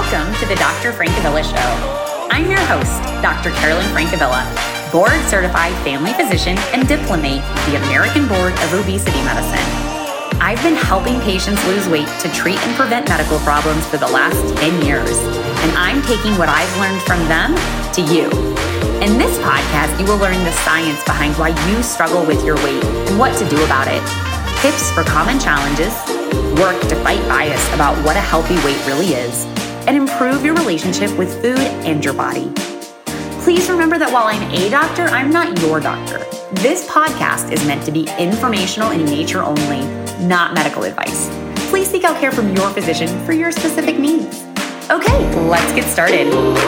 Welcome to the Dr. Francavilla Show. I'm your host, Dr. Carolyn Francavilla, board-certified family physician and diplomate of the American Board of Obesity Medicine. I've been helping patients lose weight to treat and prevent medical problems for the last 10 years, and I'm taking what I've learned from them to you. In this podcast, you will learn the science behind why you struggle with your weight and what to do about it, tips for common challenges, work to fight bias about what a healthy weight really is, and improve your relationship with food and your body. Please remember that while I'm a doctor, I'm not your doctor. This podcast is meant to be informational in nature only, not medical advice. Please seek out care from your physician for your specific needs. Okay, let's get started.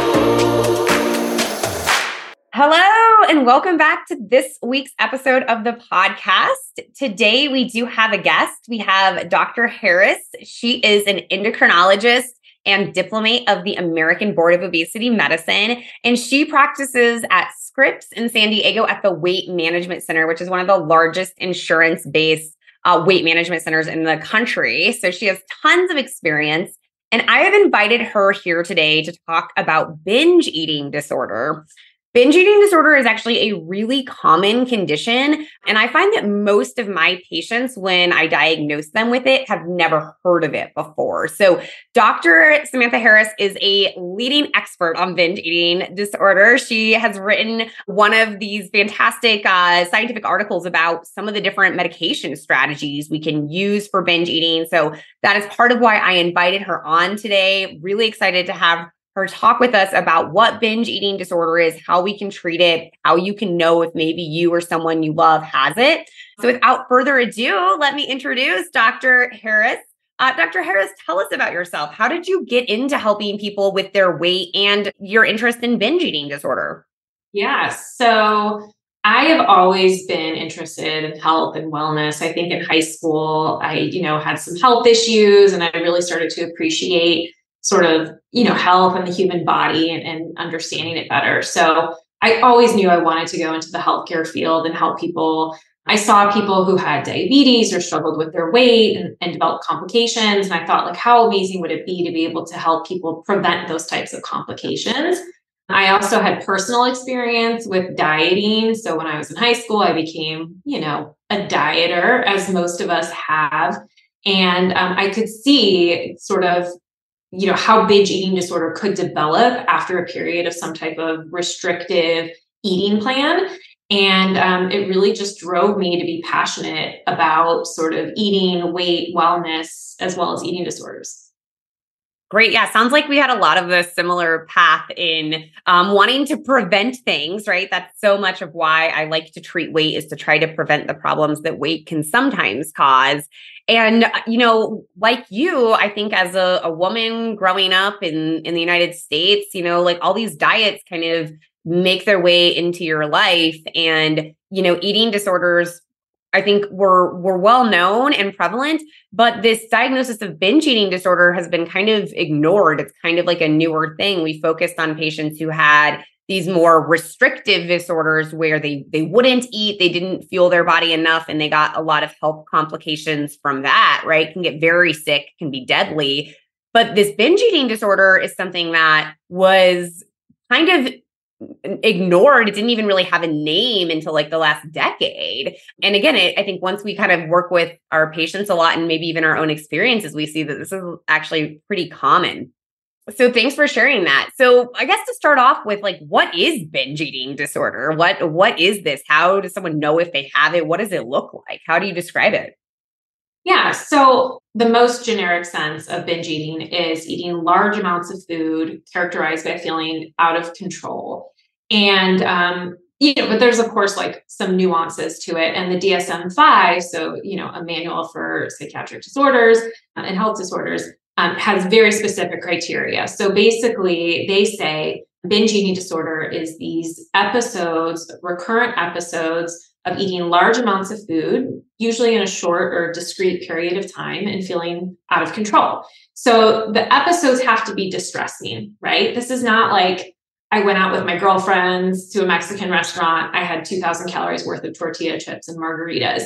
Hello, and welcome back to this week's episode of the podcast. Today, we do have a guest. We have Dr. Harris. She is an endocrinologist and diplomate of the American Board of Obesity Medicine, and she practices at Scripps in San Diego at the Weight Management Center, which is one of the largest insurance-based weight management centers in the country. So she has tons of experience, and I have invited her here today to talk about binge eating disorder. Binge eating disorder is actually a really common condition, and I find that most of my patients, when I diagnose them with it, have never heard of it before. So Dr. Samantha Harris is a leading expert on binge eating disorder. She has written one of these fantastic scientific articles about some of the different medication strategies we can use for binge eating. So that is part of why I invited her on today. Really excited to have her talk with us about what binge eating disorder is, how we can treat it, how you can know if maybe you or someone you love has it. So without further ado, let me introduce Dr. Harris. Dr. Harris, tell us about yourself. How did you get into helping people with their weight and your interest in binge eating disorder? Yeah, so I have always been interested in health and wellness. I think in high school, I, had some health issues, and I really started to appreciate sort of, health and the human body and understanding it better. So I always knew I wanted to go into the healthcare field and help people. I saw people who had diabetes or struggled with their weight and developed complications. And I thought, how amazing would it be to be able to help people prevent those types of complications? I also had personal experience with dieting. So when I was in high school, I became, a dieter, as most of us have. And I could see sort of how binge eating disorder could develop after a period of some type of restrictive eating plan. And it really just drove me to be passionate about sort of eating, weight, wellness, as well as eating disorders. Great. Yeah. Sounds like we had a lot of a similar path in wanting to prevent things, right? That's so much of why I like to treat weight, is to try to prevent the problems that weight can sometimes cause. And, like you, I think as a woman growing up in the United States, all these diets kind of make their way into your life, and, eating disorders, I think were well known and prevalent, but this diagnosis of binge eating disorder has been kind of ignored. It's kind of like a newer thing. We focused on patients who had these more restrictive disorders where they wouldn't eat, they didn't fuel their body enough, and they got a lot of health complications from that, right? Can get very sick, can be deadly. But this binge eating disorder is something that was kind of ignored. It didn't even really have a name until the last decade. And again, I think once we kind of work with our patients a lot and maybe even our own experiences, we see that this is actually pretty common. So thanks for sharing that. So I guess to start off with, what is binge eating disorder? What is this? How does someone know if they have it? What does it look like? How do you describe it? Yeah. So the most generic sense of binge eating is eating large amounts of food characterized by feeling out of control. And, but there's, of course, some nuances to it. And the DSM-5, so, a manual for psychiatric disorders and health disorders, has very specific criteria. So basically, they say binge eating disorder is these episodes, recurrent episodes of eating large amounts of food, usually in a short or discrete period of time, and feeling out of control. So the episodes have to be distressing, right? This is not I went out with my girlfriends to a Mexican restaurant. I had 2,000 calories worth of tortilla chips and margaritas.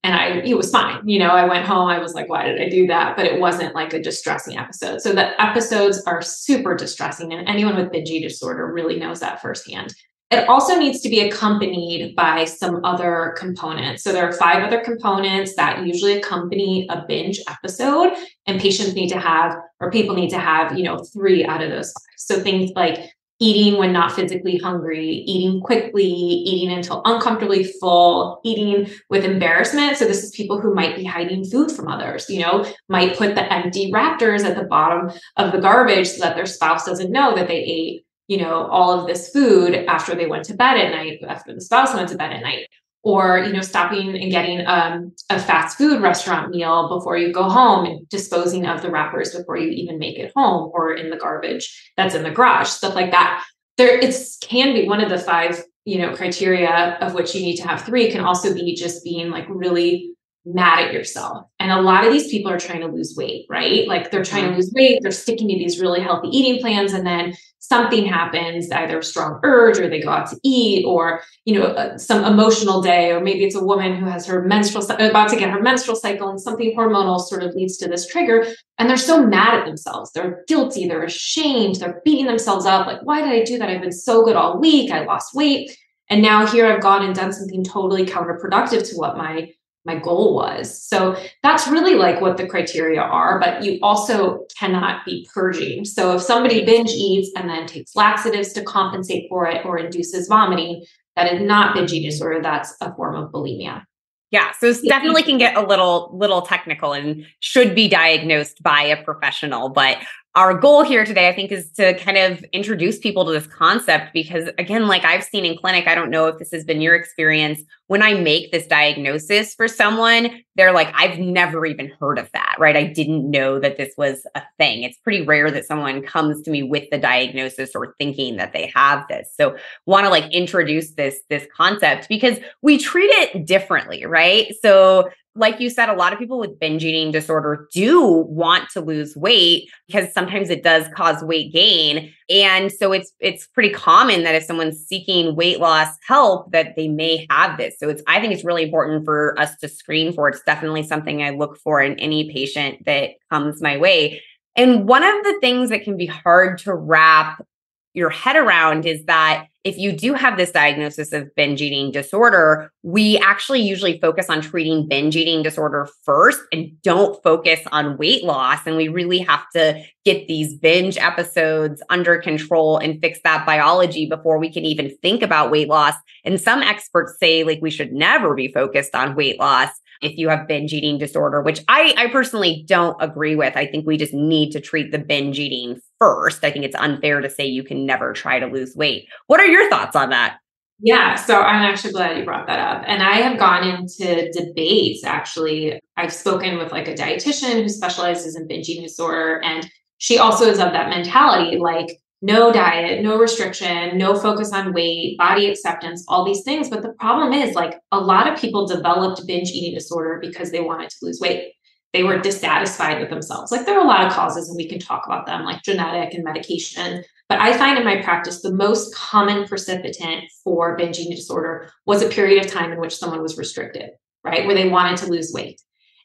it was fine. I went home, I was like, why did I do that? But it wasn't like a distressing episode. So the episodes are super distressing, and anyone with binge eating disorder really knows that firsthand. It also needs to be accompanied by some other components. So there are 5 other components that usually accompany a binge episode, and patients need to have, or people need to have, 3 out of those 5. So things like eating when not physically hungry, eating quickly, eating until uncomfortably full, eating with embarrassment. So this is people who might be hiding food from others, might put the empty Raptors at the bottom of the garbage so that their spouse doesn't know that they ate, all of this food after they went to bed at night, after the spouse went to bed at night. Or, stopping and getting a fast food restaurant meal before you go home and disposing of the wrappers before you even make it home, or in the garbage that's in the garage, stuff like that. It can be one of the 5, criteria, of which you need to have 3, can also be just being like really mad at yourself. And a lot of these people are trying to lose weight, right? Like they're trying to lose weight, they're sticking to these really healthy eating plans, and then something happens, either a strong urge, or they go out to eat, or, some emotional day, or maybe it's a woman who has her about to get her menstrual cycle, and something hormonal sort of leads to this trigger. And they're so mad at themselves. They're guilty. They're ashamed. They're beating themselves up. Like, why did I do that? I've been so good all week. I lost weight. And now here I've gone and done something totally counterproductive to what my goal was. So that's really like what the criteria are, but you also cannot be purging. So if somebody binge eats and then takes laxatives to compensate for it, or induces vomiting, that is not binge eating disorder. That's a form of bulimia. Yeah. So it definitely can get a little technical and should be diagnosed by a professional. But our goal here today, I think, is to kind of introduce people to this concept, because again, like I've seen in clinic, I don't know if this has been your experience, when I make this diagnosis for someone, they're like, I've never even heard of that, right? I didn't know that this was a thing. It's pretty rare that someone comes to me with the diagnosis or thinking that they have this. So want to like introduce this concept, because we treat it differently, right? So like you said, a lot of people with binge eating disorder do want to lose weight, because sometimes it does cause weight gain. And so it's pretty common that if someone's seeking weight loss help, that they may have this. So I think it's really important for us to screen for it. It's definitely something I look for in any patient that comes my way. And one of the things that can be hard to wrap your head around is that if you do have this diagnosis of binge eating disorder, we actually usually focus on treating binge eating disorder first and don't focus on weight loss. And we really have to get these binge episodes under control and fix that biology before we can even think about weight loss. And some experts say like we should never be focused on weight loss if you have binge eating disorder, which I personally don't agree with. I think we just need to treat the binge eating first. I think it's unfair to say you can never try to lose weight. What are your thoughts on that? Yeah, so I'm actually glad you brought that up. And I have gone into debates, actually. I've spoken with like a dietitian who specializes in binge eating disorder, and she also is of that mentality, like no diet, no restriction, no focus on weight, body acceptance, all these things. But the problem is, like, a lot of people developed binge eating disorder because they wanted to lose weight. They were dissatisfied with themselves. Like, there are a lot of causes, and we can talk about them, like genetic and medication. But I find in my practice, the most common precipitant for binge eating disorder was a period of time in which someone was restricted, right? Where they wanted to lose weight.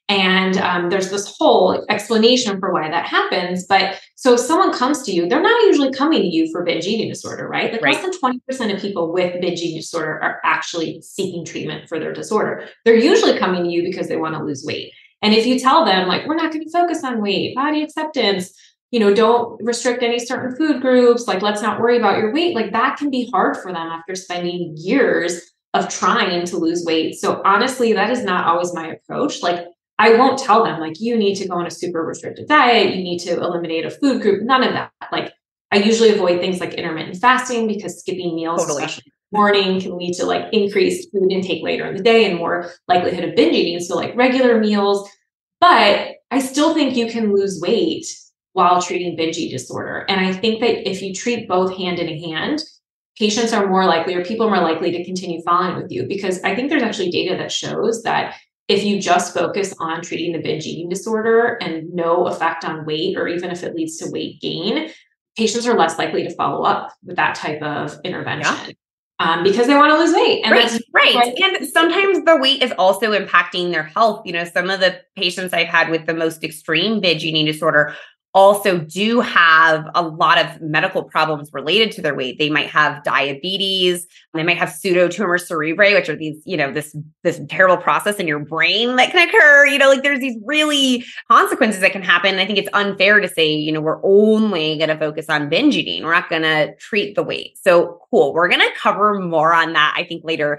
And there's this whole explanation for why that happens. But so if someone comes to you, they're not usually coming to you for binge eating disorder, right? Like less than 20% of people with binge eating disorder are actually seeking treatment for their disorder. They're usually coming to you because they want to lose weight. And if you tell them, like, we're not going to focus on weight, body acceptance, don't restrict any certain food groups, like, let's not worry about your weight, like, that can be hard for them after spending years of trying to lose weight. So honestly, that is not always my approach. Like, I won't tell them, like, you need to go on a super restricted diet, you need to eliminate a food group, none of that. Like, I usually avoid things like intermittent fasting, because skipping meals, especially in the morning, can lead to like increased food intake later in the day and more likelihood of binge eating. So like regular meals, but I still think you can lose weight while treating binge eating disorder. And I think that if you treat both hand in hand, patients are more likely, or people are more likely to continue following with you, because I think there's actually data that shows that if you just focus on treating the binge eating disorder and no effect on weight, or even if it leads to weight gain, patients are less likely to follow up with that type of intervention. because they want to lose weight. And that's right. And sometimes the weight is also impacting their health. Some of the patients I've had with the most extreme binge eating disorder also do have a lot of medical problems related to their weight. They might have diabetes, they might have pseudotumor cerebrae, which are these, this terrible process in your brain that can occur. There's these really consequences that can happen. I think it's unfair to say, we're only going to focus on binge eating. We're not going to treat the weight. So cool. We're going to cover more on that, I think, later.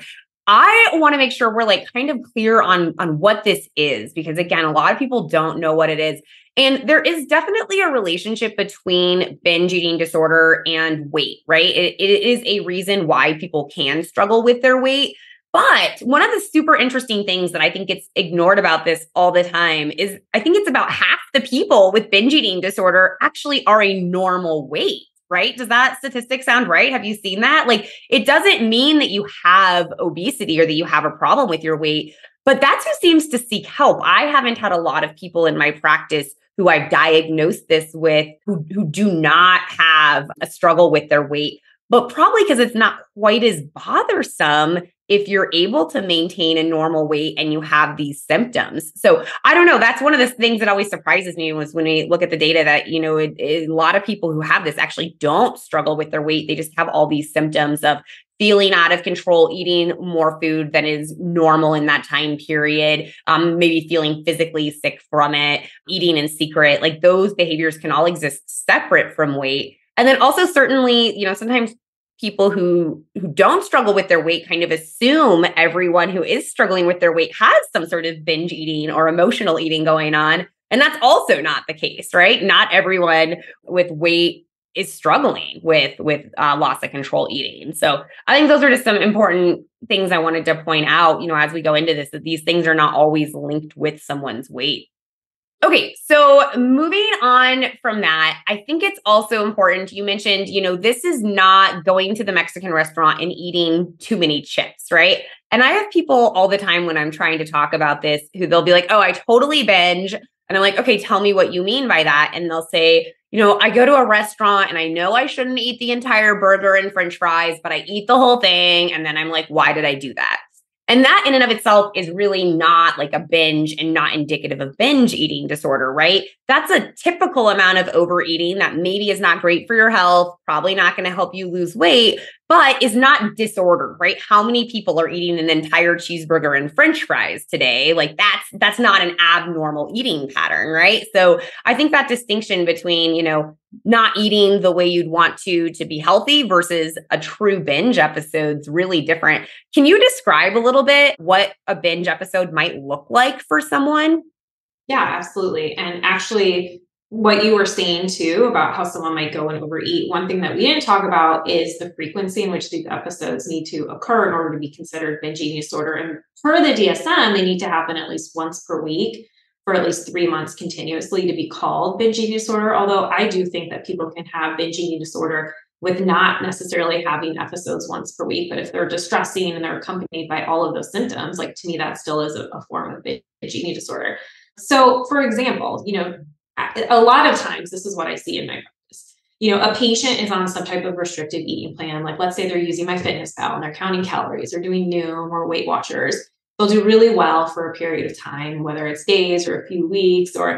I want to make sure we're kind of clear on what this is, because again, a lot of people don't know what it is. And there is definitely a relationship between binge eating disorder and weight, right? It is a reason why people can struggle with their weight. But one of the super interesting things that I think gets ignored about this all the time is I think it's about half the people with binge eating disorder actually are a normal weight. Right? Does that statistic sound right? Have you seen that? It doesn't mean that you have obesity or that you have a problem with your weight, but that's who seems to seek help. I haven't had a lot of people in my practice who I've diagnosed this with who do not have a struggle with their weight, but probably because it's not quite as bothersome if you're able to maintain a normal weight and you have these symptoms. So I don't know. That's one of the things that always surprises me was when we look at the data that, a lot of people who have this actually don't struggle with their weight. They just have all these symptoms of feeling out of control, eating more food than is normal in that time period, maybe feeling physically sick from it, eating in secret. Those behaviors can all exist separate from weight. And then also certainly, sometimes people who don't struggle with their weight kind of assume everyone who is struggling with their weight has some sort of binge eating or emotional eating going on. And that's also not the case, right? Not everyone with weight is struggling with loss of control eating. So I think those are just some important things I wanted to point out, as we go into this, that these things are not always linked with someone's weight. Okay, so moving on from that, I think it's also important. You mentioned, this is not going to the Mexican restaurant and eating too many chips, right? And I have people all the time when I'm trying to talk about this who they'll be like, oh, I totally binge. And I'm like, okay, tell me what you mean by that. And they'll say, I go to a restaurant and I know I shouldn't eat the entire burger and French fries, but I eat the whole thing. And then I'm like, why did I do that? And that in and of itself is really not a binge and not indicative of binge eating disorder, right? That's a typical amount of overeating that maybe is not great for your health, probably not going to help you lose weight, but is not disordered, right? How many people are eating an entire cheeseburger and French fries today? That's not an abnormal eating pattern, right? So I think that distinction between, not eating the way you'd want to be healthy versus a true binge episode's really different. Can you describe a little bit what a binge episode might look like for someone? Yeah, absolutely. And actually, what you were saying too about how someone might go and overeat, one thing that we didn't talk about is the frequency in which these episodes need to occur in order to be considered binge eating disorder. And per the DSM, they need to happen at least once per week for at least 3 months continuously to be called binge eating disorder. Although I do think that people can have binge eating disorder with not necessarily having episodes once per week. But if they're distressing and they're accompanied by all of those symptoms, to me, that still is a form of binge eating disorder. So for example, a lot of times, this is what I see in my practice. A patient is on some type of restrictive eating plan. Let's say they're using MyFitnessPal and they're counting calories or doing Noom or Weight Watchers. They'll do really well for a period of time, whether it's days or a few weeks or,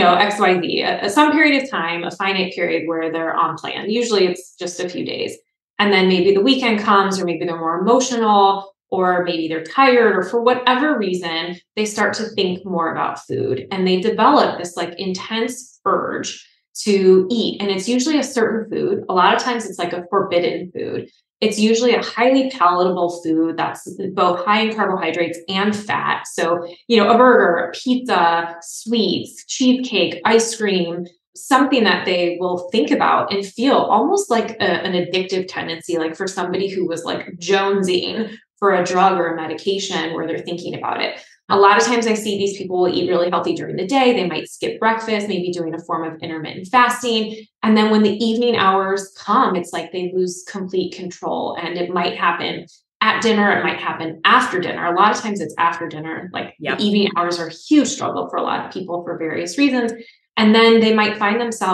XYZ, some period of time, a finite period where they're on plan. Usually it's just a few days. And then maybe the weekend comes, or maybe they're more emotional, or maybe they're tired, or for whatever reason, they start to think more about food and they develop this intense urge to eat. And it's usually a certain food. A lot of times it's a forbidden food. It's usually a highly palatable food that's both high in carbohydrates and fat. So, a burger, a pizza, sweets, cheesecake, ice cream, something that they will think about and feel almost like an addictive tendency, for somebody who was jonesing for a drug or a medication where they're thinking about it. A lot of times I see these people will eat really healthy during the day. They might skip breakfast, maybe doing a form of intermittent fasting. And then when the evening hours come, it's they lose complete control. And it might happen at dinner. It might happen after dinner. A lot of times it's after dinner. The evening hours are a huge struggle for a lot of people for various reasons. And then they might find themselves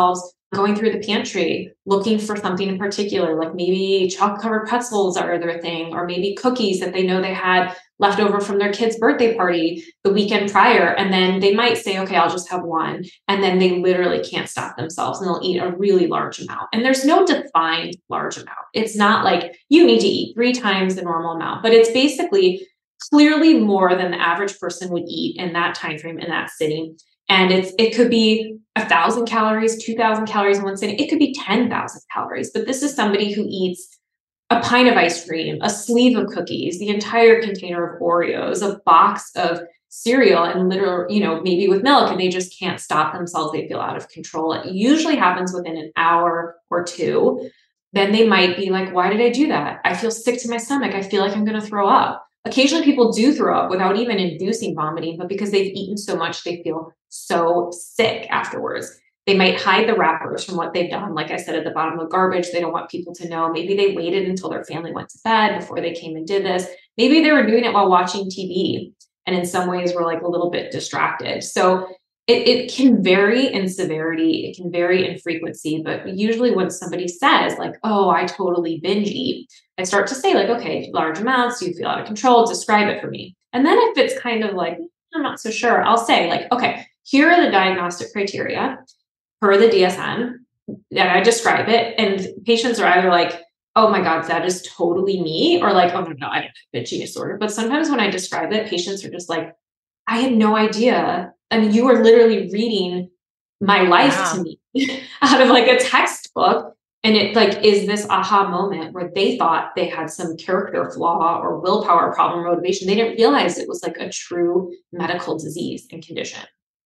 going through the pantry, looking for something in particular, like maybe chocolate covered pretzels are their thing, or maybe cookies that they know they had left over from their kid's birthday party the weekend prior. And then they might say, okay, I'll just have one. And then they literally can't stop themselves and they'll eat a really large amount. And there's no defined large amount. It's not like you need to eat 3 times the normal amount, but it's basically clearly more than the average person would eat in that time frame, in that sitting. And it could be 1,000 calories, 2,000 calories in one sitting. It could be 10,000 calories. But this is somebody who eats a pint of ice cream, a sleeve of cookies, the entire container of Oreos, a box of cereal, and literally, maybe with milk, and they just can't stop themselves. They feel out of control. It usually happens within an hour or two. Then they might be like, why did I do that? I feel sick to my stomach. I feel like I'm going to throw up. Occasionally people do throw up without even inducing vomiting, but because they've eaten so much, they feel so sick afterwards. They might hide the wrappers from what they've done. Like I said, at the bottom of garbage, they don't want people to know. Maybe they waited until their family went to bed before they came and did this. Maybe they were doing it while watching TV, and in some ways were like a little bit distracted. So it can vary in severity. It can vary in frequency, but usually when somebody says like, oh, I totally binge eat, I start to say like, okay, large amounts, do you feel out of control? Describe it for me. And then if it's kind of like, I'm not so sure, I'll say like, okay, here are the diagnostic criteria per the DSM, and I describe it. And patients are either like, oh my God, that is totally me, or like, oh no, I don't have binge eating disorder. But sometimes when I describe it, patients are just like, I had no idea. I mean, you were literally reading my life to me out of like a textbook. And it like is this aha moment where they thought they had some character flaw or willpower problem, motivation. They didn't realize it was like a true medical disease and condition.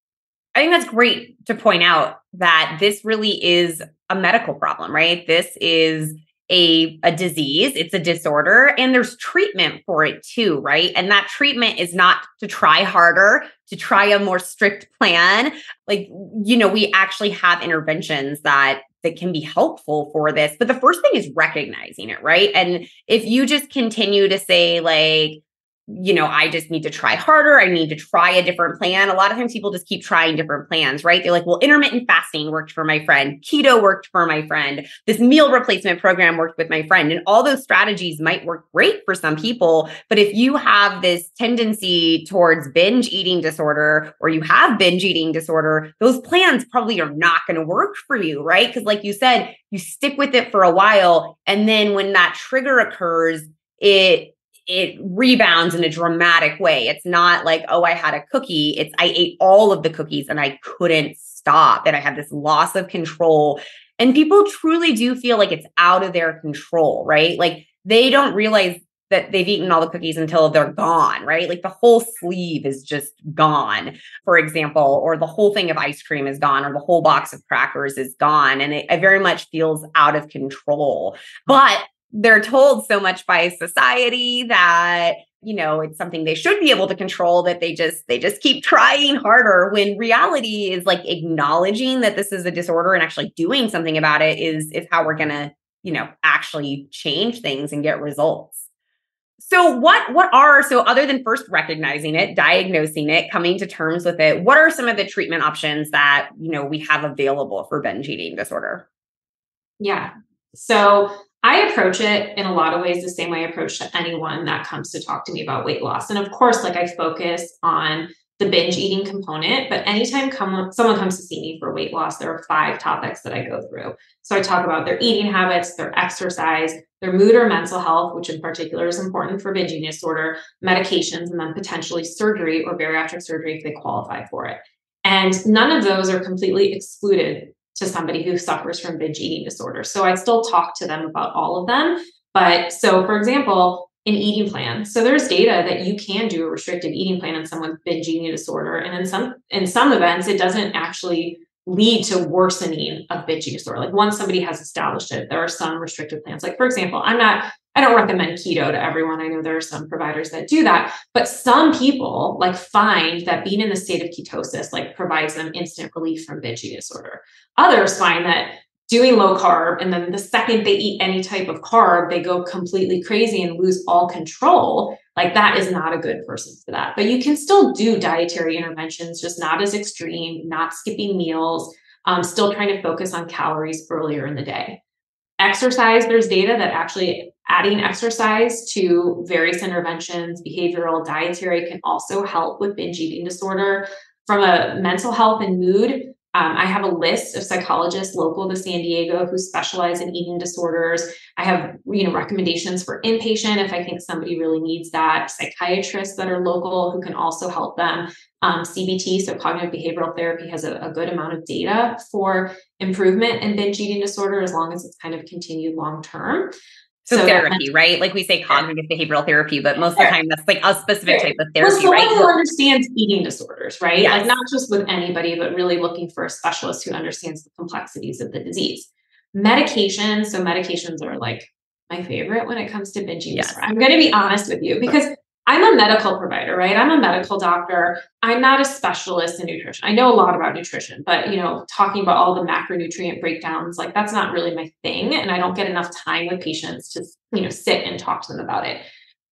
I think that's great to point out that this really is a medical problem, right? This is a disease, it's a disorder, and there's treatment for it too, right? And that treatment is not to try harder, to try a more strict plan. Like, we actually have interventions that can be helpful for this. But the first thing is recognizing it, right? And if you just continue to say like, I just need to try harder. I need to try a different plan. A lot of times people just keep trying different plans, right? They're like, well, intermittent fasting worked for my friend. Keto worked for my friend. This meal replacement program worked with my friend. And all those strategies might work great for some people. But if you have this tendency towards binge eating disorder, or you have binge eating disorder, those plans probably are not going to work for you, right? Because like you said, you stick with it for a while. And then when that trigger occurs, it rebounds in a dramatic way. It's not like, oh, I had a cookie. It's I ate all of the cookies and I couldn't stop. And I had this loss of control. And people truly do feel like it's out of their control, right? Like they don't realize that they've eaten all the cookies until they're gone, right? Like the whole sleeve is just gone, for example, or the whole thing of ice cream is gone, or the whole box of crackers is gone. And it very much feels out of control. But they're told so much by society that, it's something they should be able to control, that they just keep trying harder, when reality is like acknowledging that this is a disorder and actually doing something about it is how we're going to, actually change things and get results. So so other than first recognizing it, diagnosing it, coming to terms with it, what are some of the treatment options that, we have available for binge eating disorder? Yeah. So I approach it in a lot of ways the same way I approach to anyone that comes to talk to me about weight loss. And of course, like I focus on the binge eating component, but anytime someone comes to see me for weight loss, there are 5 topics that I go through. So I talk about their eating habits, their exercise, their mood or mental health, which in particular is important for binge eating disorder, medications, and then potentially surgery or bariatric surgery if they qualify for it. And none of those are completely excluded to somebody who suffers from binge eating disorder. So I still talk to them about all of them. But so for example, an eating plan. So there's data that you can do a restrictive eating plan in someone with binge eating disorder. And in some events, it doesn't actually lead to worsening of binge eating disorder. Like once somebody has established it, there are some restrictive plans. Like for example, I don't recommend keto to everyone. I know there are some providers that do that, but some people like find that being in the state of ketosis like provides them instant relief from binge eating disorder. Others find that doing low carb, and then the second they eat any type of carb, they go completely crazy and lose all control. Like that is not a good person for that. But you can still do dietary interventions, just not as extreme, not skipping meals. still trying to focus on calories earlier in the day. Exercise, there's data that actually adding exercise to various interventions, behavioral, dietary, can also help with binge eating disorder. From a mental health and mood, I have a list of psychologists local to San Diego who specialize in eating disorders. I have, recommendations for inpatient if I think somebody really needs that. Psychiatrists that are local who can also help them. CBT, so cognitive behavioral therapy, has a good amount of data for improvement in binge eating disorder as long as it's kind of continued long term. So therapy, right? Like we say cognitive behavioral therapy, but most of the time that's like a specific type of therapy, right? Someone who understands eating disorders, right? Yes. Like not just with anybody, but really looking for a specialist who understands the complexities of the disease. Medications. So medications are like my favorite when it comes to binge eating disorder. I'm going to be honest with you because I'm a medical provider, right? I'm a medical doctor. I'm not a specialist in nutrition. I know a lot about nutrition, but talking about all the macronutrient breakdowns, like that's not really my thing. And I don't get enough time with patients to, sit and talk to them about it.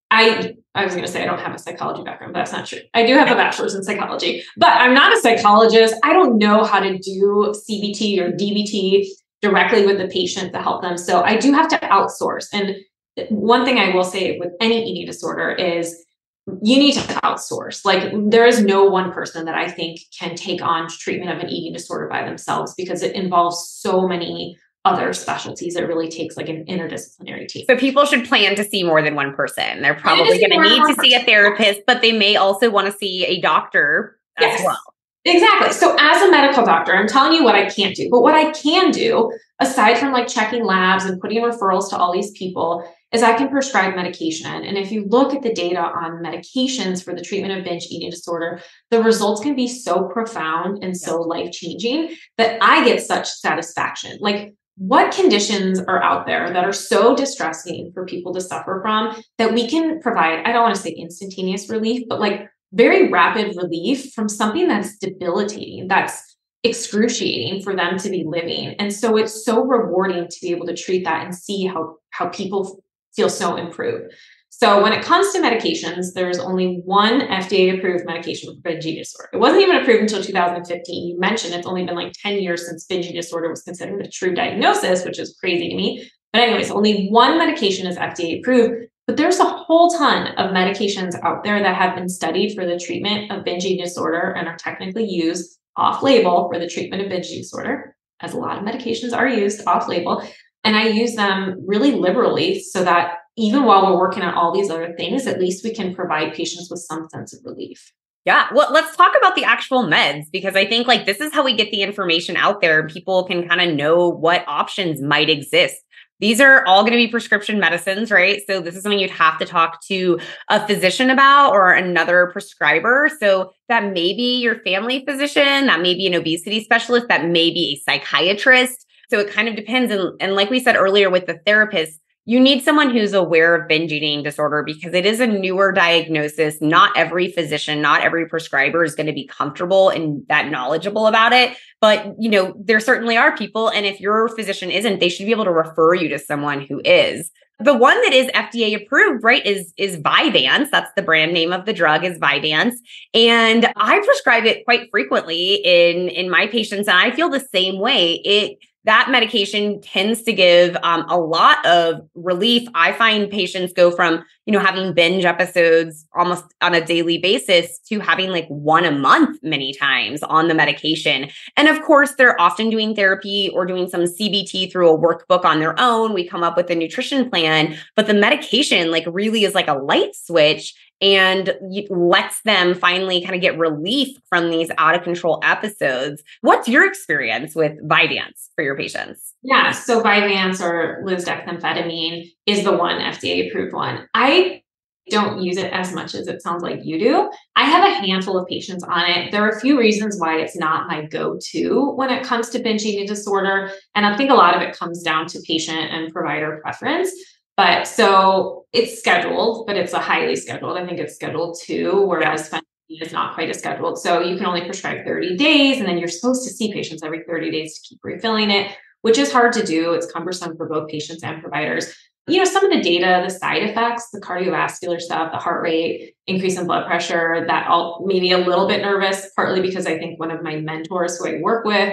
I was going to say I don't have a psychology background, but that's not true. I do have a bachelor's in psychology, but I'm not a psychologist. I don't know how to do CBT or DBT directly with the patient to help them. So I do have to outsource. And one thing I will say with any eating disorder is you need to outsource. Like there is no one person that I think can take on treatment of an eating disorder by themselves because it involves so many other specialties. It really takes like an interdisciplinary team. So people should plan to see more than one person. They're probably going to need to see a therapist, but they may also want to see a doctor as well. Exactly. So as a medical doctor, I'm telling you what I can't do, but what I can do, aside from like checking labs and putting referrals to all these people, is I can prescribe medication. And if you look at the data on medications for the treatment of binge eating disorder, the results can be so profound and so life-changing that I get such satisfaction. Like what conditions are out there that are so distressing for people to suffer from that we can provide, I don't want to say instantaneous relief, but like very rapid relief from something that's debilitating, that's excruciating for them to be living. And so it's so rewarding to be able to treat that and see how people feel so improved. So when it comes to medications, there's only one FDA approved medication for binge eating disorder. It wasn't even approved until 2015. You mentioned it's only been like 10 years since binge eating disorder was considered a true diagnosis, which is crazy to me. But anyways, only one medication is FDA approved. But there's a whole ton of medications out there that have been studied for the treatment of binge eating disorder and are technically used off-label for the treatment of binge eating disorder, as a lot of medications are used off-label. And I use them really liberally so that even while we're working on all these other things, at least we can provide patients with some sense of relief. Yeah. Well, let's talk about the actual meds, because I think like this is how we get the information out there and people can kind of know what options might exist. These are all going to be prescription medicines, right? So this is something you'd have to talk to a physician about or another prescriber. So that may be your family physician, that may be an obesity specialist, that may be a psychiatrist. So it kind of depends. And like we said earlier with the therapist, you need someone who's aware of binge eating disorder because it is a newer diagnosis. Not every physician, not every prescriber is going to be comfortable and that knowledgeable about it. But, there certainly are people. And if your physician isn't, they should be able to refer you to someone who is. The one that is FDA approved, right, is Vyvanse. That's the brand name of the drug, is Vyvanse. And I prescribe it quite frequently in my patients. And I feel the same way. That medication tends to give a lot of relief. I find patients go from, having binge episodes almost on a daily basis to having like one a month many times on the medication. And of course, they're often doing therapy or doing some CBT through a workbook on their own. We come up with a nutrition plan, but the medication like really is like a light switch and lets them finally kind of get relief from these out of control episodes. What's your experience with Vyvanse for your patients? Yeah, so Vyvanse or lisdexamfetamine is the one FDA approved one. I don't use it as much as it sounds like you do. I have a handful of patients on it. There are a few reasons why it's not my go-to when it comes to binge eating disorder. And I think a lot of it comes down to patient and provider preference. But so it's scheduled, but it's a highly scheduled. I think it's scheduled 2, whereas phentermine is not quite as scheduled. So you can only prescribe 30 days, and then you're supposed to see patients every 30 days to keep refilling it, which is hard to do. It's cumbersome for both patients and providers. Some of the data, the side effects, the cardiovascular stuff, the heart rate, increase in blood pressure, that all made me a little bit nervous, partly because I think one of my mentors who I work with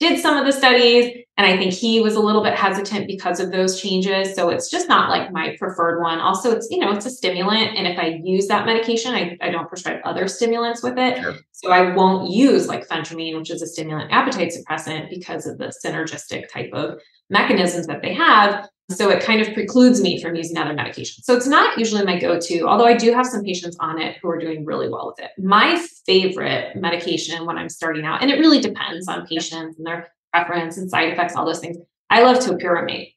did some of the studies. And I think he was a little bit hesitant because of those changes. So it's just not like my preferred one. Also, it's, it's a stimulant. And if I use that medication, I don't prescribe other stimulants with it. Sure. So I won't use like phentermine, which is a stimulant appetite suppressant, because of the synergistic type of mechanisms that they have. So it kind of precludes me from using other medications. So it's not usually my go-to, although I do have some patients on it who are doing really well with it. My favorite medication when I'm starting out, and it really depends on patients and their preference and side effects, all those things. I love topiramate.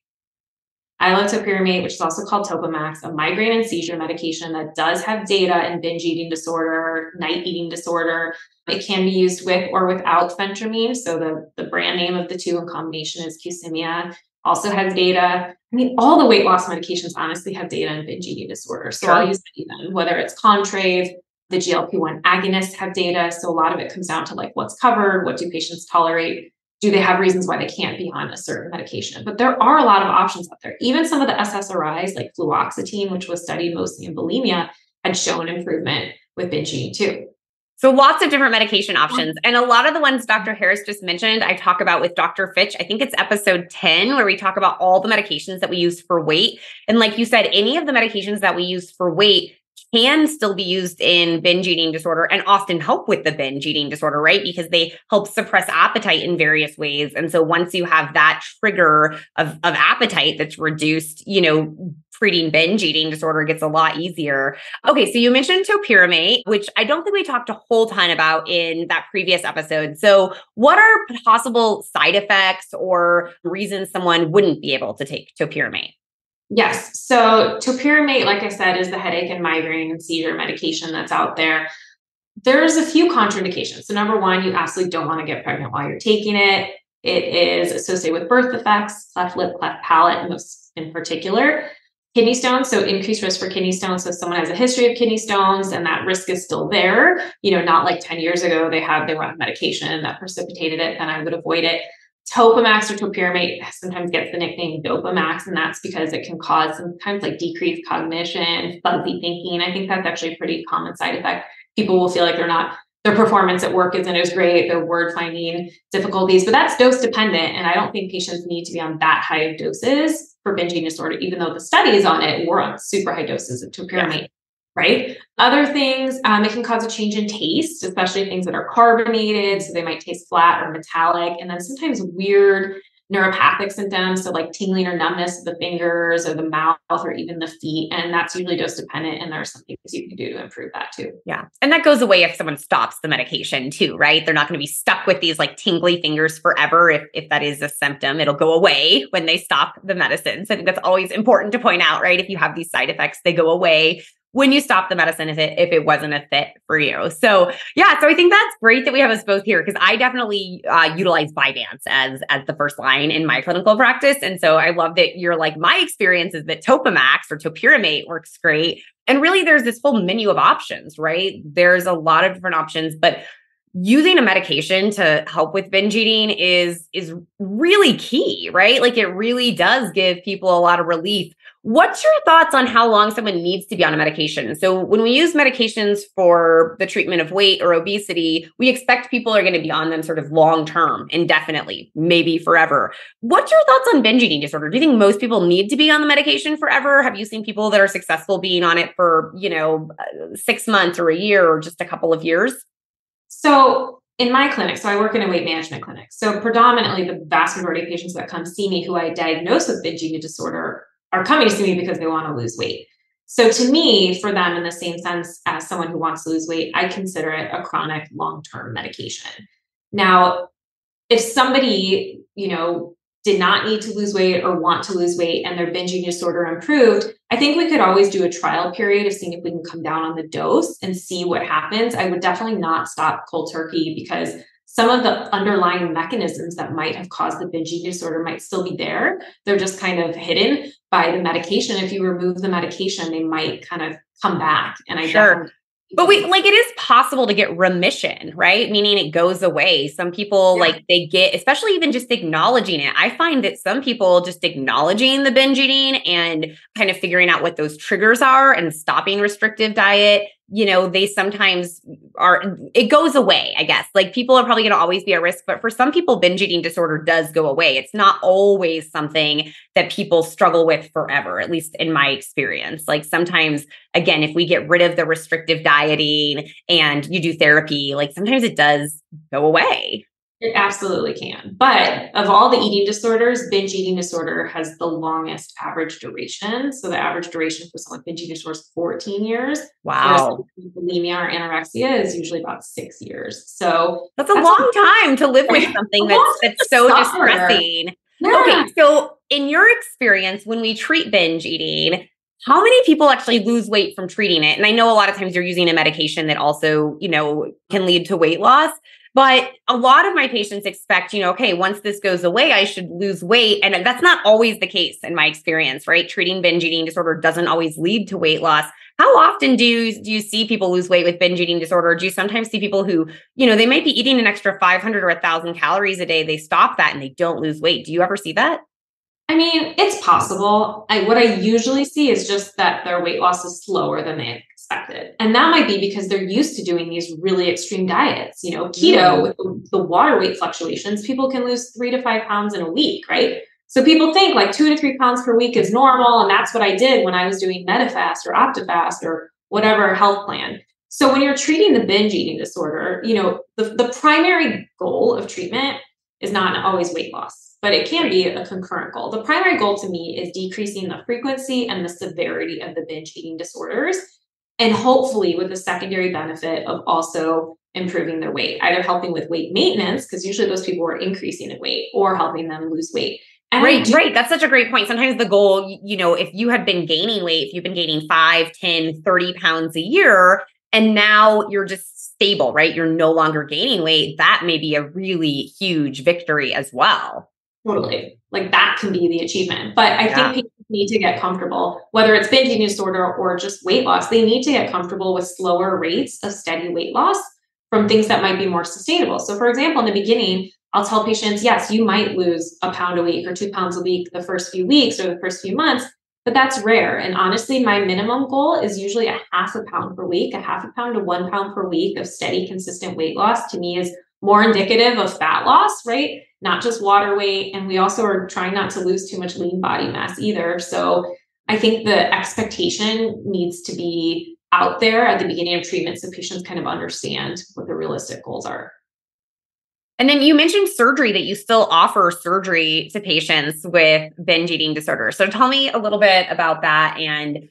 Which is also called Topamax, a migraine and seizure medication that does have data in binge eating disorder, night eating disorder. It can be used with or without phentermine. So the brand name of the two in combination is Qsymia. Also has data. I mean, all the weight loss medications honestly have data in binge eating disorder. So I'll use that even, whether it's Contrave, the GLP-1 agonists have data. So a lot of it comes down to like what's covered, what do patients tolerate? Do they have reasons why they can't be on a certain medication? But there are a lot of options out there. Even some of the SSRIs like fluoxetine, which was studied mostly in bulimia, had shown improvement with binge eating too. So lots of different medication options. And a lot of the ones Dr. Harris just mentioned, I talk about with Dr. Fitch. I think it's episode 10, where we talk about all the medications that we use for weight. And like you said, any of the medications that we use for weight can still be used in binge eating disorder and often help with the binge eating disorder, right? Because they help suppress appetite in various ways. And so once you have that trigger of appetite that's reduced, treating binge eating disorder gets a lot easier. Okay, so you mentioned topiramate, which I don't think we talked a whole ton about in that previous episode. So what are possible side effects or reasons someone wouldn't be able to take topiramate? Yes. So topiramate, like I said, is the headache and migraine and seizure medication that's out there. There's a few contraindications. So number one, you absolutely don't want to get pregnant while you're taking it. It is associated with birth defects, cleft lip, cleft palate, most in particular. Kidney stones, so increased risk for kidney stones. So if someone has a history of kidney stones and that risk is still there, not like 10 years ago, they were on medication that precipitated it, then I would avoid it. Topamax or topiramate sometimes gets the nickname Dopamax, and that's because it can cause sometimes like decreased cognition, fuzzy thinking. I think that's actually a pretty common side effect. People will feel like their performance at work isn't as great, their word finding difficulties, but that's dose dependent. And I don't think patients need to be on that high of doses for binge eating disorder, even though the studies on it were on super high doses of topiramate. Yeah. Right? Other things, it can cause a change in taste, especially things that are carbonated. So they might taste flat or metallic. And then sometimes weird neuropathic symptoms. So like tingling or numbness of the fingers or the mouth or even the feet. And that's usually dose dependent. And there are some things you can do to improve that too. Yeah. And that goes away if someone stops the medication too, right? They're not going to be stuck with these like tingly fingers forever. If that is a symptom, it'll go away when they stop the medicine. So I think that's always important to point out, right? If you have these side effects, they go away when you stop the medicine if it wasn't a fit for you. So yeah, so I think that's great that we have us both here, because I definitely utilize Vyvanse as the first line in my clinical practice. And so I love that you're like, my experience is that Topamax or topiramate works great. And really there's this whole menu of options, right? There's a lot of different options, but using a medication to help with binge eating is really key, right? Like it really does give people a lot of relief. What's your thoughts on how long someone needs to be on a medication? So when we use medications for the treatment of weight or obesity, we expect people are going to be on them sort of long-term, indefinitely, maybe forever. What's your thoughts on binge eating disorder? Do you think most people need to be on the medication forever? Have you seen people that are successful being on it for, 6 months or a year or just a couple of years? So in my clinic, so I work in a weight management clinic. So predominantly the vast majority of patients that come see me who I diagnose with binge eating disorder are coming to see me because they want to lose weight. So to me, for them, in the same sense as someone who wants to lose weight, I consider it a chronic long-term medication. Now, if somebody, did not need to lose weight or want to lose weight and their binge eating disorder improved, I think we could always do a trial period of seeing if we can come down on the dose and see what happens. I would definitely not stop cold turkey, because some of the underlying mechanisms that might have caused the binge eating disorder might still be there. They're just kind of hidden by the medication. If you remove the medication, they might kind of come back. And Sure. But it is possible to get remission, right? Meaning it goes away. Some people they get, especially even just acknowledging it. I find that some people just acknowledging the binge eating and kind of figuring out what those triggers are and stopping restrictive diet they sometimes it goes away, I guess. Like people are probably going to always be at risk, but for some people, binge eating disorder does go away. It's not always something that people struggle with forever, at least in my experience. Like sometimes, again, if we get rid of the restrictive dieting and you do therapy, like sometimes it does go away. It absolutely can. But of all the eating disorders, binge eating disorder has the longest average duration. So the average duration for someone with binge eating disorder is 14 years. Wow. Whereas bulimia or anorexia is usually about 6 years. So that's a long time to live with something that's so distressing. Yeah. Okay. So in your experience, when we treat binge eating, how many people actually lose weight from treating it? And I know a lot of times you're using a medication that also, can lead to weight loss. But a lot of my patients expect, okay, once this goes away, I should lose weight. And that's not always the case in my experience, right? Treating binge eating disorder doesn't always lead to weight loss. How often do you see people lose weight with binge eating disorder? Do you sometimes see people who, they might be eating an extra 500 or 1,000 calories a day, they stop that and they don't lose weight? Do you ever see that? I mean, it's possible. What I usually see is just that their weight loss is slower than they expected. And that might be because they're used to doing these really extreme diets. Keto with the water weight fluctuations, people can lose 3 to 5 pounds in a week, right? So people think like 2 to 3 pounds per week is normal. And that's what I did when I was doing Medifast or OptiFast or whatever health plan. So when you're treating the binge eating disorder, the primary goal of treatment is not always weight loss, but it can be a concurrent goal. The primary goal to me is decreasing the frequency and the severity of the binge eating disorders, and hopefully with the secondary benefit of also improving their weight, either helping with weight maintenance, because usually those people are increasing in weight, or helping them lose weight. And right. That's such a great point. Sometimes the goal, if you had been gaining weight, if you've been gaining 5, 10, 30 pounds a year, and now you're just stable, right? You're no longer gaining weight. That may be a really huge victory as well. Totally. Like that can be the achievement. But I think people need to get comfortable, whether it's binge eating disorder or just weight loss, they need to get comfortable with slower rates of steady weight loss from things that might be more sustainable. So for example, in the beginning, I'll tell patients, yes, you might lose a pound a week or 2 pounds a week the first few weeks or the first few months, but that's rare. And honestly, my minimum goal is usually a half a pound per week. A half a pound to 1 pound per week of steady, consistent weight loss to me is more indicative of fat loss, right? Not just water weight. And we also are trying not to lose too much lean body mass either. So I think the expectation needs to be out there at the beginning of treatment so patients kind of understand what the realistic goals are. And then you mentioned surgery, that you still offer surgery to patients with binge eating disorder. So tell me a little bit about that and,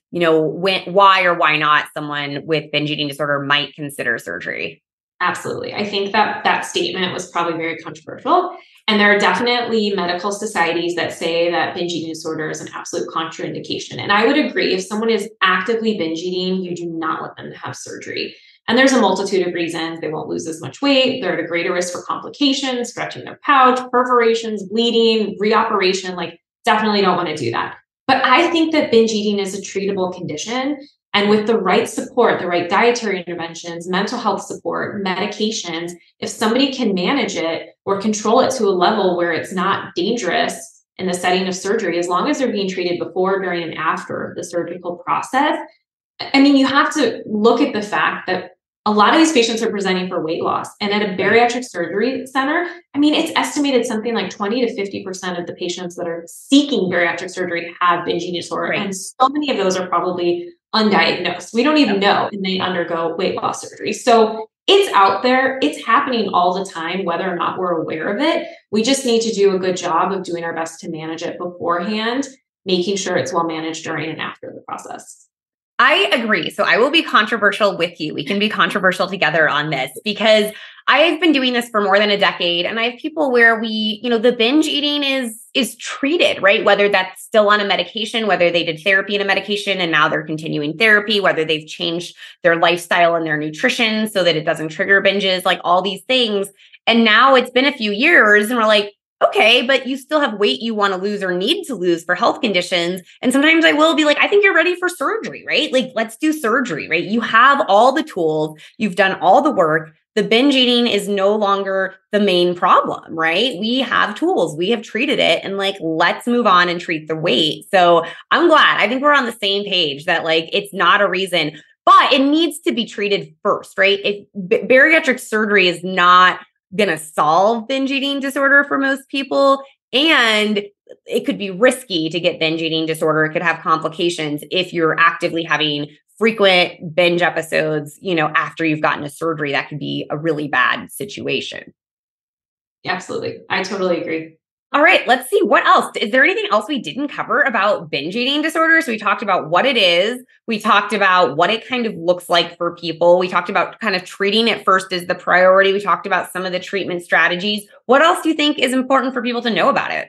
why or why not someone with binge eating disorder might consider surgery. Absolutely. I think that statement was probably very controversial. And there are definitely medical societies that say that binge eating disorder is an absolute contraindication. And I would agree, if someone is actively binge eating, you do not want them to have surgery. And there's a multitude of reasons. They won't lose as much weight. They're at a greater risk for complications, stretching their pouch, perforations, bleeding, reoperation. Like, definitely don't want to do that. But I think that binge eating is a treatable condition. And with the right support, the right dietary interventions, mental health support, medications, if somebody can manage it or control it to a level where it's not dangerous in the setting of surgery, as long as they're being treated before, during, and after the surgical process, I mean, you have to look at the fact that a lot of these patients are presenting for weight loss. And at a bariatric surgery center, I mean, it's estimated something like 20 to 50% of the patients that are seeking bariatric surgery have binge eating disorder. Right. And so many of those are probably undiagnosed. We don't even know, and they undergo weight loss surgery. So it's out there. It's happening all the time, whether or not we're aware of it. We just need to do a good job of doing our best to manage it beforehand, making sure it's well managed during and after the process. I agree. So I will be controversial with you. We can be controversial together on this because I've been doing this for more than a decade. And I have people where the binge eating is treated, right? Whether that's still on a medication, whether they did therapy in a medication and now they're continuing therapy, whether they've changed their lifestyle and their nutrition so that it doesn't trigger binges, like all these things. And now it's been a few years and we're like, okay, but you still have weight you want to lose or need to lose for health conditions. And sometimes I will be like, I think you're ready for surgery, right? Like, let's do surgery, right? You have all the tools, you've done all the work. The binge eating is no longer the main problem, right? We have tools, we have treated it, and like, let's move on and treat the weight. So I'm glad. I think we're on the same page that like, it's not a reason. but it needs to be treated first, right? If bariatric surgery is not going to solve binge eating disorder for most people, and it could be risky to get binge eating disorder. It could have complications if you're actively having frequent binge episodes, after you've gotten a surgery. That could be a really bad situation. Absolutely. I totally agree. All right, let's see what else. Is there anything else we didn't cover about binge eating disorders? We talked about what it is. We talked about what it kind of looks like for people. We talked about kind of treating it first as the priority. We talked about some of the treatment strategies. What else do you think is important for people to know about it?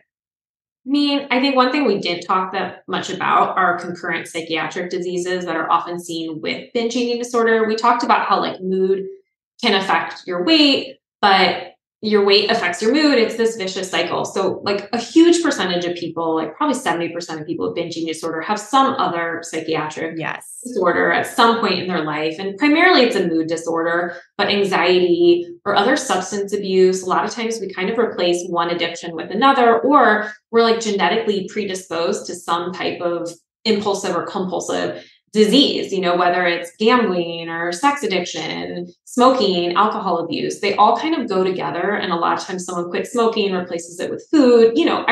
I think one thing we didn't talk that much about are concurrent psychiatric diseases that are often seen with binge eating disorder. We talked about how mood can affect your weight, but your weight affects your mood. It's this vicious cycle. So a huge percentage of people, probably 70% of people with binge eating disorder have some other psychiatric disorder at some point in their life. And primarily it's a mood disorder, but anxiety or other substance abuse. A lot of times we kind of replace one addiction with another, or we're genetically predisposed to some type of impulsive or compulsive disease, whether it's gambling or sex addiction, smoking, alcohol abuse. They all kind of go together. And a lot of times someone quits smoking, replaces it with food,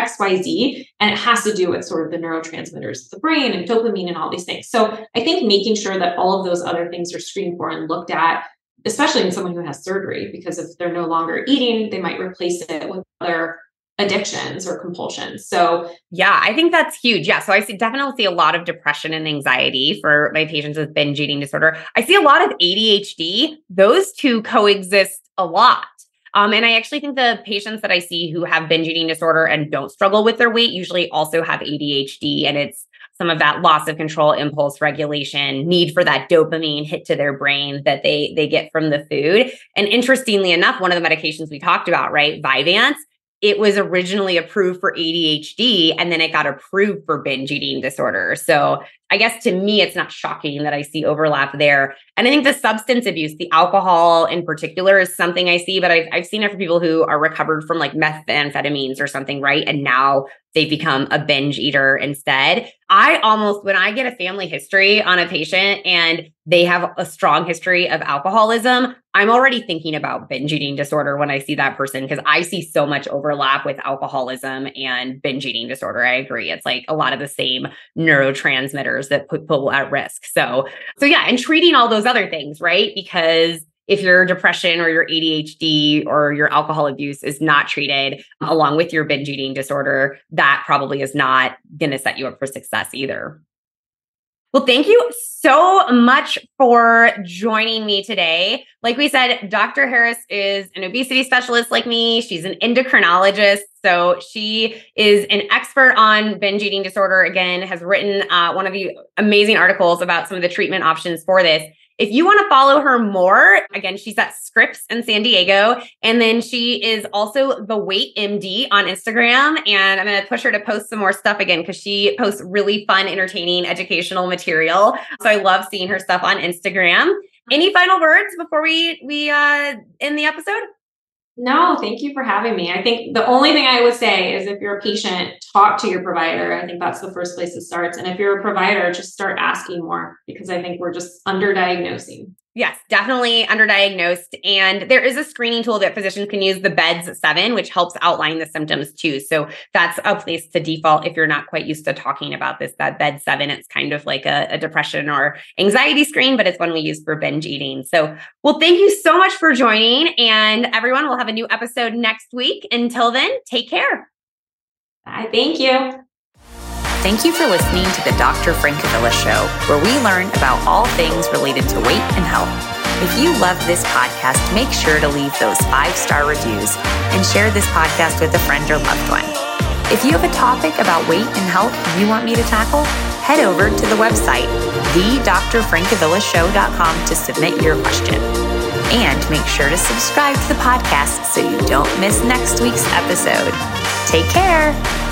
XYZ, and it has to do with sort of the neurotransmitters of the brain and dopamine and all these things. So I think making sure that all of those other things are screened for and looked at, especially in someone who has surgery, because if they're no longer eating, they might replace it with other addictions or compulsions. So yeah, I think that's huge. Yeah. So I definitely see a lot of depression and anxiety for my patients with binge eating disorder. I see a lot of ADHD. Those two coexist a lot. And I actually think the patients that I see who have binge eating disorder and don't struggle with their weight usually also have ADHD. And it's some of that loss of control, impulse regulation, need for that dopamine hit to their brain that they get from the food. And interestingly enough, one of the medications we talked about, right, Vyvanse, it was originally approved for ADHD and then it got approved for binge eating disorder. So I guess to me, it's not shocking that I see overlap there. And I think the substance abuse, the alcohol in particular, is something I see, but I've seen it for people who are recovered from methamphetamines or something, right? And now they've become a binge eater instead. When I get a family history on a patient and they have a strong history of alcoholism, I'm already thinking about binge eating disorder when I see that person, because I see so much overlap with alcoholism and binge eating disorder. I agree. It's a lot of the same neurotransmitters that put people at risk. So yeah, and treating all those other things, right? Because if your depression or your ADHD or your alcohol abuse is not treated along with your binge eating disorder, that probably is not going to set you up for success either. Well, thank you so much for joining me today. Like we said, Dr. Harris is an obesity specialist like me. She's an endocrinologist. So she is an expert on binge eating disorder. Again, has written one of the amazing articles about some of the treatment options for this. If you want to follow her more, again, she's at Scripps in San Diego. And then she is also the Weight MD on Instagram. And I'm going to push her to post some more stuff again, because she posts really fun, entertaining, educational material. So I love seeing her stuff on Instagram. Any final words before we end the episode? No, thank you for having me. I think the only thing I would say is if you're a patient, talk to your provider. I think that's the first place it starts. And if you're a provider, just start asking more, because I think we're just underdiagnosing. Yes, definitely underdiagnosed. And there is a screening tool that physicians can use, the BEDS-7, which helps outline the symptoms too. So that's a place to default if you're not quite used to talking about this, that BEDS-7. It's kind of like a depression or anxiety screen, but it's one we use for binge eating. So, well, thank you so much for joining. And everyone, will have a new episode next week. Until then, take care. Bye. Thank you. Thank you for listening to the Dr. Francavilla Show, where we learn about all things related to weight and health. If you love this podcast, make sure to leave those 5-star reviews and share this podcast with a friend or loved one. If you have a topic about weight and health you want me to tackle, head over to the website, thedrfrancavillashow.com, to submit your question. And make sure to subscribe to the podcast so you don't miss next week's episode. Take care.